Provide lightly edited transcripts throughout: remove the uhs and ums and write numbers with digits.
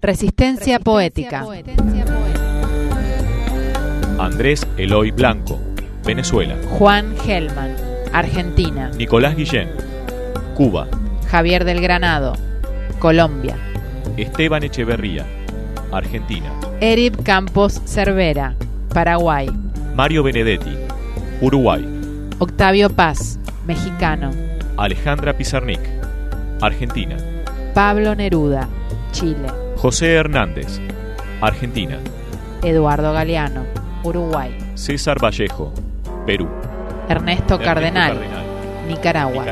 Resistencia poética. Andrés Eloy Blanco, Venezuela. Juan Gelman, Argentina. Nicolás Guillén, Cuba. Javier del Granado, Colombia. Esteban Echeverría, Argentina. Erib Campos Cervera, Paraguay. Mario Benedetti, Uruguay. Octavio Paz, mexicano. Alejandra Pizarnik, Argentina. Pablo Neruda, Chile. José Hernández, Argentina. Eduardo Galeano, Uruguay. César Vallejo, Perú. Ernesto Cardenal, Nicaragua.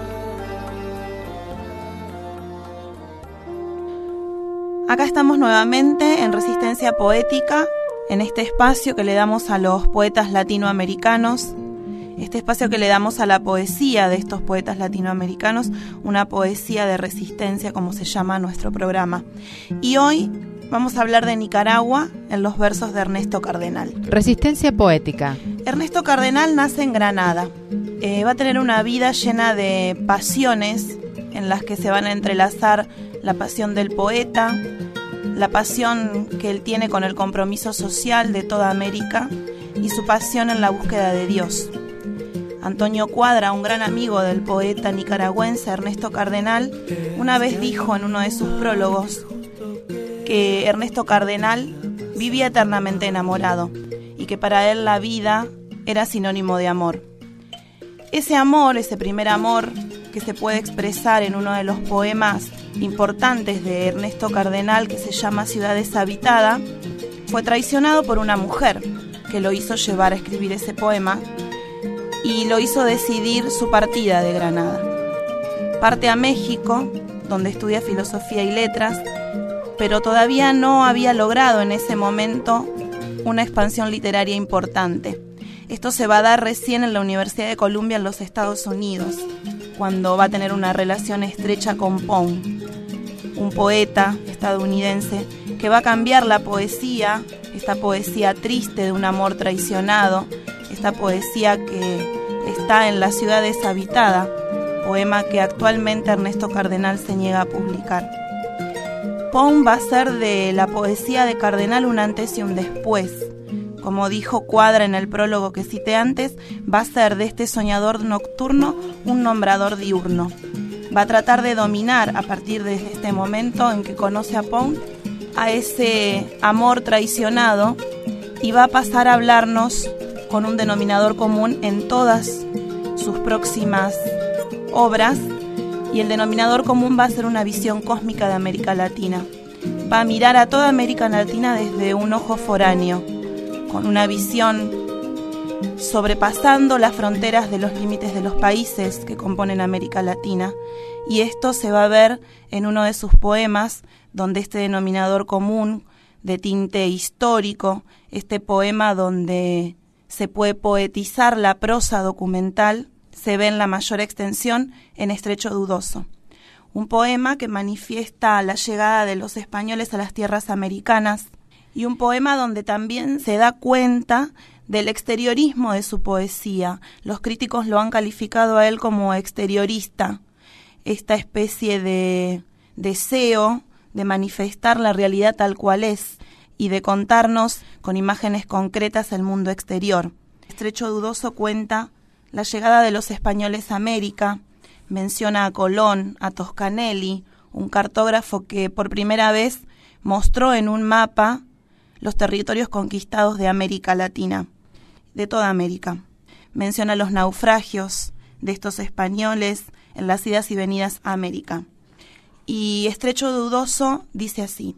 Acá estamos nuevamente en Resistencia Poética, en este espacio que le damos a los poetas latinoamericanos, este espacio que le damos a la poesía de estos poetas latinoamericanos, una poesía de resistencia, como se llama nuestro programa. Y hoy vamos a hablar de Nicaragua en los versos de Ernesto Cardenal. Resistencia poética. Ernesto Cardenal nace en Granada. Va a tener una vida llena de pasiones en las que se van a entrelazar la pasión del poeta, la pasión que él tiene con el compromiso social de toda América y su pasión en la búsqueda de Dios. Antonio Cuadra, un gran amigo del poeta nicaragüense Ernesto Cardenal, una vez dijo en uno de sus prólogos que Ernesto Cardenal vivía eternamente enamorado y que para él la vida era sinónimo de amor. Ese amor, ese primer amor que se puede expresar en uno de los poemas importantes de Ernesto Cardenal, que se llama Ciudad deshabitada, fue traicionado por una mujer que lo hizo llevar a escribir ese poema y lo hizo decidir su partida de Granada. Parte a México, donde estudia filosofía y letras, pero todavía no había logrado en ese momento una expansión literaria importante. Esto se va a dar recién en la Universidad de Columbia en los Estados Unidos, cuando va a tener una relación estrecha con Pound, un poeta estadounidense que va a cambiar la poesía, esta poesía triste de un amor traicionado, esta poesía que está en La ciudad deshabitada, poema que actualmente Ernesto Cardenal se niega a publicar. Pound va a ser de la poesía de Cardenal un antes y un después. Como dijo Cuadra en el prólogo que cité antes, va a ser de este soñador nocturno un nombrador diurno. Va a tratar de dominar a partir de este momento en que conoce a Pound, a ese amor traicionado, y va a pasar a hablarnos con un denominador común en todas sus próximas obras, y el denominador común va a ser una visión cósmica de América Latina. Va a mirar a toda América Latina desde un ojo foráneo, con una visión sobrepasando las fronteras de los límites de los países que componen América Latina, y esto se va a ver en uno de sus poemas, donde este denominador común de tinte histórico, este poema donde se puede poetizar la prosa documental, se ve en la mayor extensión en Estrecho Dudoso. Un poema que manifiesta la llegada de los españoles a las tierras americanas, y un poema donde también se da cuenta del exteriorismo de su poesía. Los críticos lo han calificado a él como exteriorista, esta especie de deseo de manifestar la realidad tal cual es y de contarnos con imágenes concretas el mundo exterior. Estrecho Dudoso cuenta la llegada de los españoles a América, menciona a Colón, a Toscanelli, un cartógrafo que por primera vez mostró en un mapa los territorios conquistados de América Latina, de toda América. Menciona los naufragios de estos españoles en las idas y venidas a América. Y Estrecho Dudoso dice así: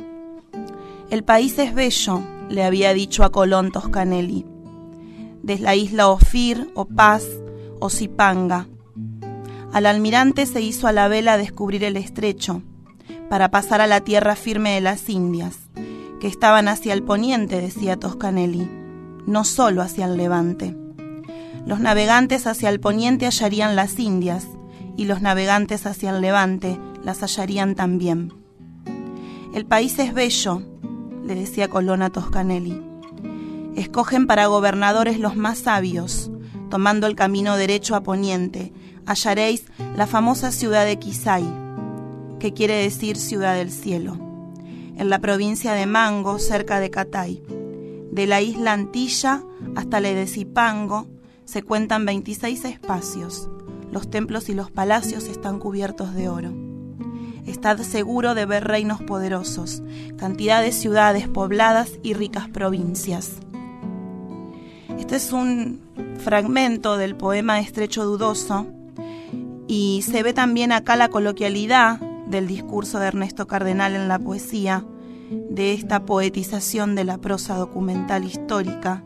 el país es bello, le había dicho a Colón Toscanelli, desde la isla Ofir, o Paz, o Zipanga. Al almirante se hizo a la vela descubrir el estrecho, para pasar a la tierra firme de las Indias, que estaban hacia el poniente, decía Toscanelli, no solo hacia el levante. Los navegantes hacia el poniente hallarían las Indias, y los navegantes hacia el levante las hallarían también. El país es bello, le decía Colón a Toscanelli. Escogen para gobernadores los más sabios, tomando el camino derecho a poniente, hallaréis la famosa ciudad de Quisay, que quiere decir ciudad del cielo. en la provincia de Mango, cerca de Catay. De la isla Antilla hasta la de Zipango se cuentan 26 espacios. Los templos y los palacios están cubiertos de oro. Estad seguro de ver reinos poderosos, cantidad de ciudades pobladas y ricas provincias. Este es un fragmento del poema Estrecho Dudoso y se ve también acá la coloquialidad del discurso de Ernesto Cardenal en la poesía, de esta poetización de la prosa documental histórica.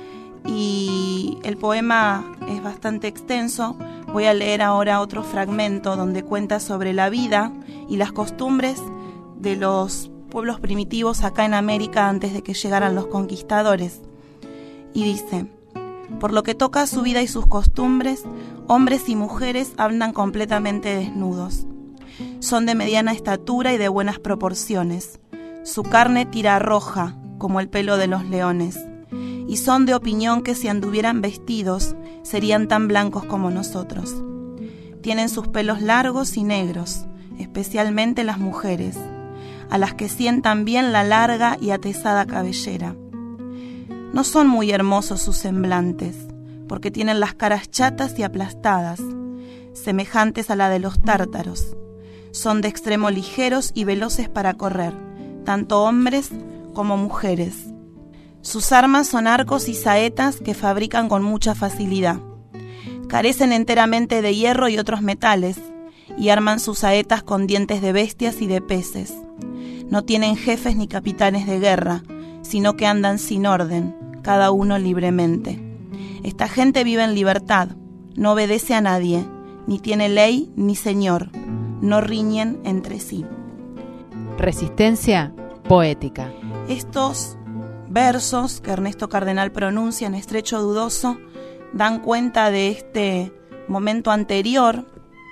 Y el poema es bastante extenso. Voy a leer ahora otro fragmento donde cuenta sobre la vida y las costumbres de los pueblos primitivos acá en América antes de que llegaran los conquistadores. Y dice: por lo que toca a su vida y sus costumbres, hombres y mujeres andan completamente desnudos. Son de mediana estatura y de buenas proporciones. Su carne tira roja, como el pelo de los leones, y son de opinión que si anduvieran vestidos, serían tan blancos como nosotros. Tienen sus pelos largos y negros, especialmente las mujeres, a las que sientan bien la larga y atezada cabellera. No son muy hermosos sus semblantes, porque tienen las caras chatas y aplastadas, semejantes a la de los tártaros. Son de extremo ligeros y veloces para correr, tanto hombres como mujeres. Sus armas son arcos y saetas que fabrican con mucha facilidad. Carecen enteramente de hierro y otros metales, y arman sus saetas con dientes de bestias y de peces. No tienen jefes ni capitanes de guerra, sino que andan sin orden, cada uno libremente. Esta gente vive en libertad, no obedece a nadie, ni tiene ley ni señor, no riñen entre sí. Resistencia poética. Estos versos que Ernesto Cardenal pronuncia en Estrecho Dudoso dan cuenta de este momento anterior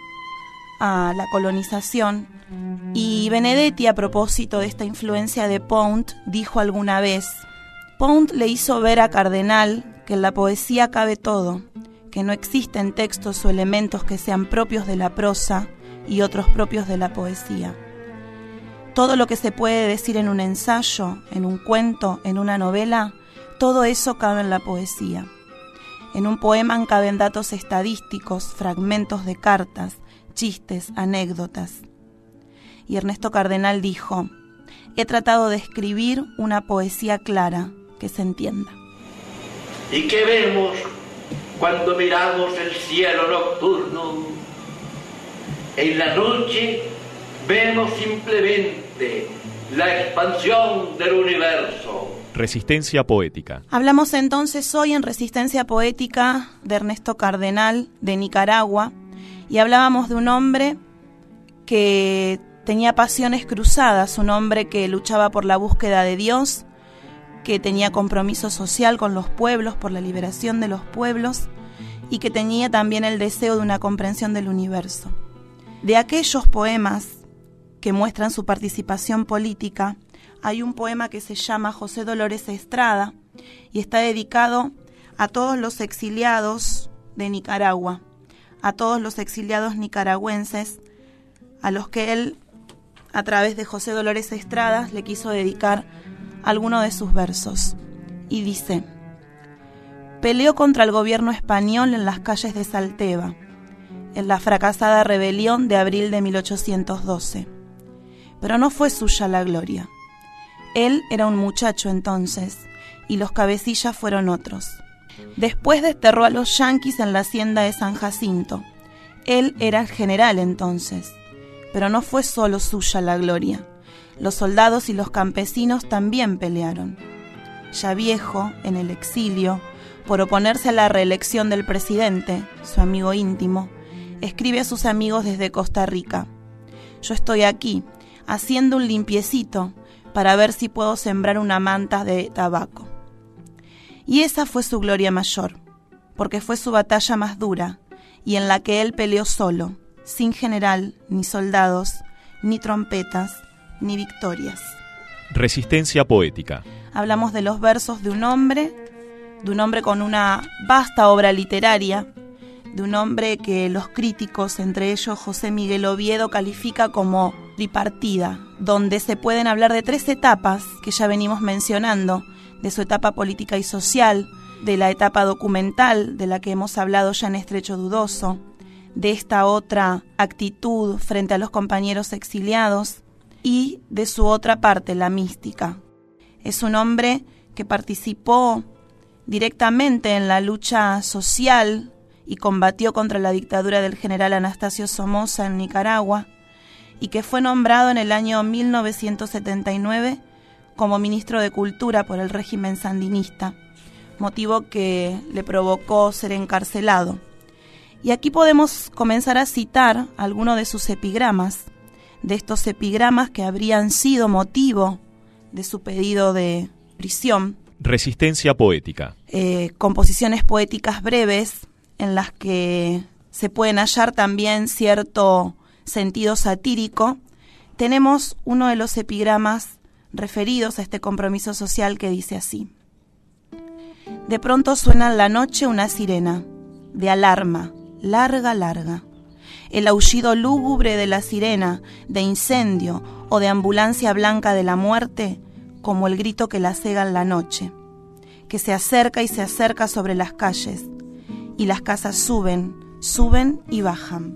a la colonización. Y Benedetti, a propósito de esta influencia de Pound, dijo alguna vez: Pound le hizo ver a Cardenal que en la poesía cabe todo, que no existen textos o elementos que sean propios de la prosa y otros propios de la poesía. Todo lo que se puede decir en un ensayo, en un cuento, en una novela, todo eso cabe en la poesía. En un poema caben datos estadísticos, fragmentos de cartas, chistes, anécdotas. Y Ernesto Cardenal dijo: he tratado de escribir una poesía clara, que se entienda. ¿Y qué vemos cuando miramos el cielo nocturno? En la noche vemos simplemente la expansión del universo. Resistencia poética. Hablamos entonces hoy en Resistencia poética de Ernesto Cardenal, de Nicaragua, y hablábamos de un hombre que tenía pasiones cruzadas, un hombre que luchaba por la búsqueda de Dios, que tenía compromiso social con los pueblos, por la liberación de los pueblos, y que tenía también el deseo de una comprensión del universo. De aquellos poemas que muestran su participación política, hay un poema que se llama José Dolores Estrada y está dedicado a todos los exiliados de Nicaragua, a todos los exiliados nicaragüenses, a los que él, a través de José Dolores Estrada, le quiso dedicar alguno de sus versos. Y dice: peleó contra el gobierno español en las calles de Salteva, en la fracasada rebelión de abril de 1812. Pero no fue suya la gloria. Él era un muchacho entonces, y los cabecillas fueron otros. Después desterró a los yanquis en la hacienda de San Jacinto. Él era el general entonces, pero no fue solo suya la gloria. Los soldados y los campesinos también pelearon. Ya viejo, en el exilio, por oponerse a la reelección del presidente, su amigo íntimo, escribe a sus amigos desde Costa Rica: yo estoy aquí, haciendo un limpiecito para ver si puedo sembrar una manta de tabaco. Y esa fue su gloria mayor, porque fue su batalla más dura, y en la que él peleó solo, sin general, ni soldados, ni trompetas, ni victorias. Resistencia poética. Hablamos de los versos de un hombre con una vasta obra literaria, de un hombre que los críticos, entre ellos José Miguel Oviedo, califica como tripartida, donde se pueden hablar de 3 etapas que ya venimos mencionando, de su etapa política y social, de la etapa documental, de la que hemos hablado ya en Estrecho Dudoso, de esta otra actitud frente a los compañeros exiliados y de su otra parte, la mística. Es un hombre que participó directamente en la lucha social y combatió contra la dictadura del general Anastasio Somoza en Nicaragua, y que fue nombrado en el año 1979 como ministro de Cultura por el régimen sandinista, motivo que le provocó ser encarcelado. Y aquí podemos comenzar a citar algunos de sus epigramas, de estos epigramas que habrían sido motivo de su pedido de prisión. Resistencia poética. Composiciones poéticas breves en las que se pueden hallar también cierto sentido satírico. Tenemos uno de los epigramas referidos a este compromiso social que dice así: de pronto suena en la noche una sirena de alarma, larga, larga. El aullido lúgubre de la sirena, de incendio o de ambulancia blanca de la muerte, como el grito que la cega en la noche, que se acerca y se acerca sobre las calles, y las casas suben, suben y bajan.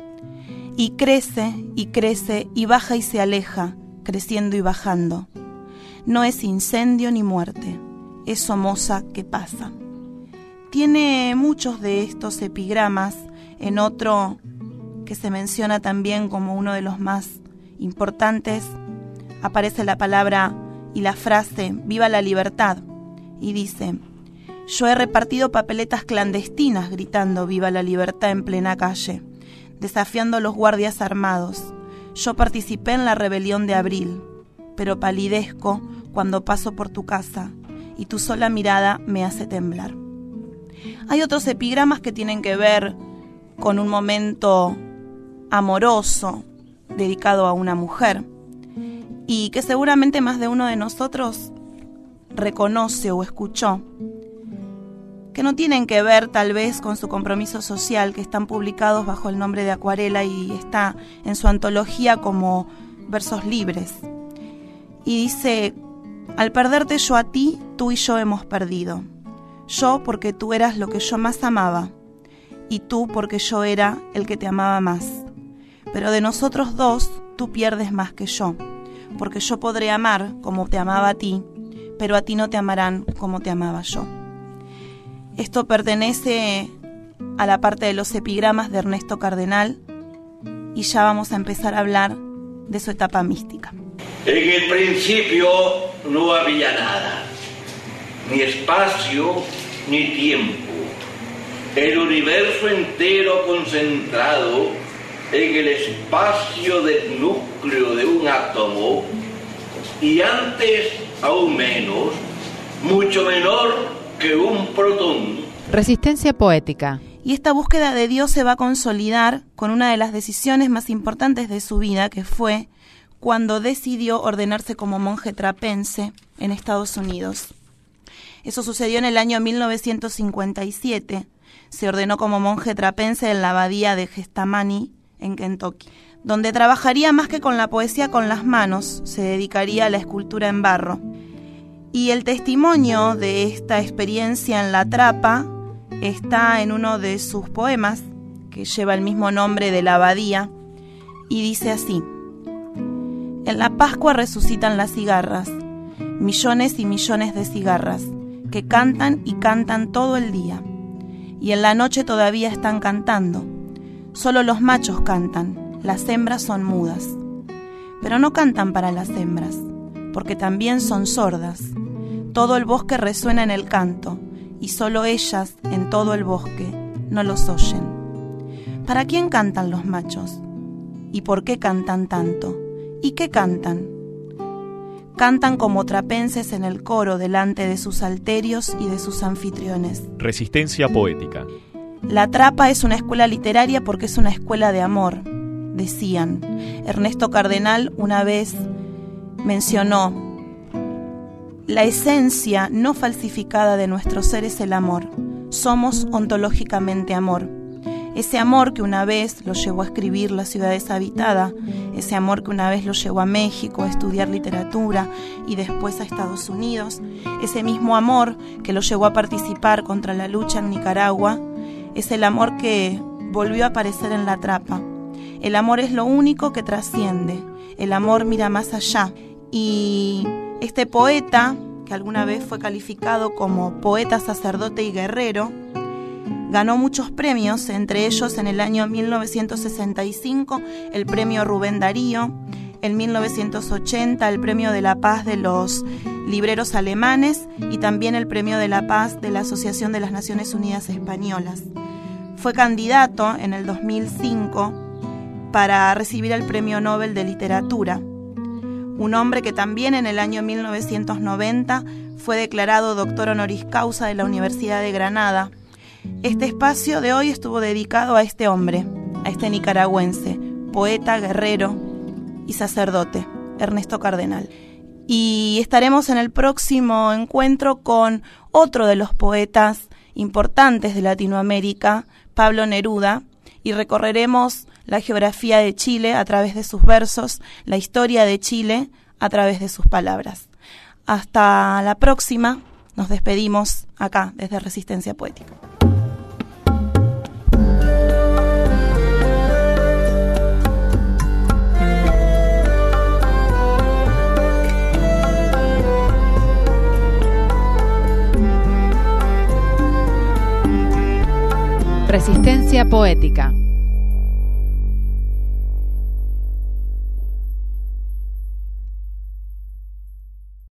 Y crece y baja y se aleja, creciendo y bajando. No es incendio ni muerte, es Somoza que pasa. Tiene muchos de estos epigramas. En otro que se menciona también como uno de los más importantes, aparece la palabra y la frase «Viva la libertad», y dice: yo he repartido papeletas clandestinas gritando «Viva la libertad» en plena calle, desafiando a los guardias armados. Yo participé en la rebelión de abril, pero palidezco cuando paso por tu casa y tu sola mirada me hace temblar. Hay otros epigramas que tienen que ver con un momento amoroso dedicado a una mujer y que seguramente más de uno de nosotros reconoce o escuchó, que no tienen que ver tal vez con su compromiso social, que están publicados bajo el nombre de Acuarela y está en su antología como versos libres. Y dice: al perderte yo a ti, tú y yo hemos perdido. Yo porque tú eras lo que yo más amaba, y tú porque yo era el que te amaba más. Pero de nosotros dos, tú pierdes más que yo, porque yo podré amar como te amaba a ti, pero a ti no te amarán como te amaba yo. Esto pertenece a la parte de los epigramas de Ernesto Cardenal y ya vamos a empezar a hablar de su etapa mística. En el principio no había nada, ni espacio ni tiempo. El universo entero concentrado en el espacio del núcleo de un átomo, y antes aún menos, mucho menor que un protón. Resistencia poética. Y esta búsqueda de Dios se va a consolidar con una de las decisiones más importantes de su vida, que fue cuando decidió ordenarse como monje trapense en Estados Unidos. Eso sucedió en el año 1957. Se ordenó como monje trapense en la abadía de Gestamani, en Kentucky, donde trabajaría más que con la poesía con las manos, se dedicaría a la escultura en barro. Y el testimonio de esta experiencia en la trapa está en uno de sus poemas, que lleva el mismo nombre de la abadía, y dice así: en la Pascua resucitan las cigarras, millones y millones de cigarras, que cantan y cantan todo el día, y en la noche todavía están cantando. Solo los machos cantan, las hembras son mudas. Pero no cantan para las hembras, porque también son sordas. Todo el bosque resuena en el canto, y solo ellas, en todo el bosque, no los oyen. ¿Para quién cantan los machos? ¿Y por qué cantan tanto? ¿Y qué cantan? Cantan como trapenses en el coro delante de sus alterios y de sus anfitriones. Resistencia poética. La trapa es una escuela literaria porque es una escuela de amor, decían. Ernesto Cardenal una vez mencionó: la esencia no falsificada de nuestro ser es el amor. Somos ontológicamente amor. Ese amor que una vez lo llevó a escribir La ciudad deshabitada, ese amor que una vez lo llevó a México a estudiar literatura y después a Estados Unidos, ese mismo amor que lo llevó a participar contra la lucha en Nicaragua, es el amor que volvió a aparecer en La Trapa. El amor es lo único que trasciende, el amor mira más allá. Y este poeta, que alguna vez fue calificado como poeta, sacerdote y guerrero, ganó muchos premios, entre ellos en el año 1965 el premio Rubén Darío, en 1980 el premio de la paz de los libreros alemanes y también el premio de la paz de la Asociación de las Naciones Unidas Españolas. Fue candidato en el 2005 para recibir el Premio Nobel de Literatura. Un hombre que también en el año 1990 fue declarado doctor honoris causa de la Universidad de Granada. Este espacio de hoy estuvo dedicado a este hombre, a este nicaragüense, poeta, guerrero y sacerdote, Ernesto Cardenal. Y estaremos en el próximo encuentro con otro de los poetas importantes de Latinoamérica, Pablo Neruda, y recorreremos la geografía de Chile a través de sus versos, la historia de Chile a través de sus palabras. Hasta la próxima, nos despedimos acá desde Resistencia Poética. Resistencia Poética.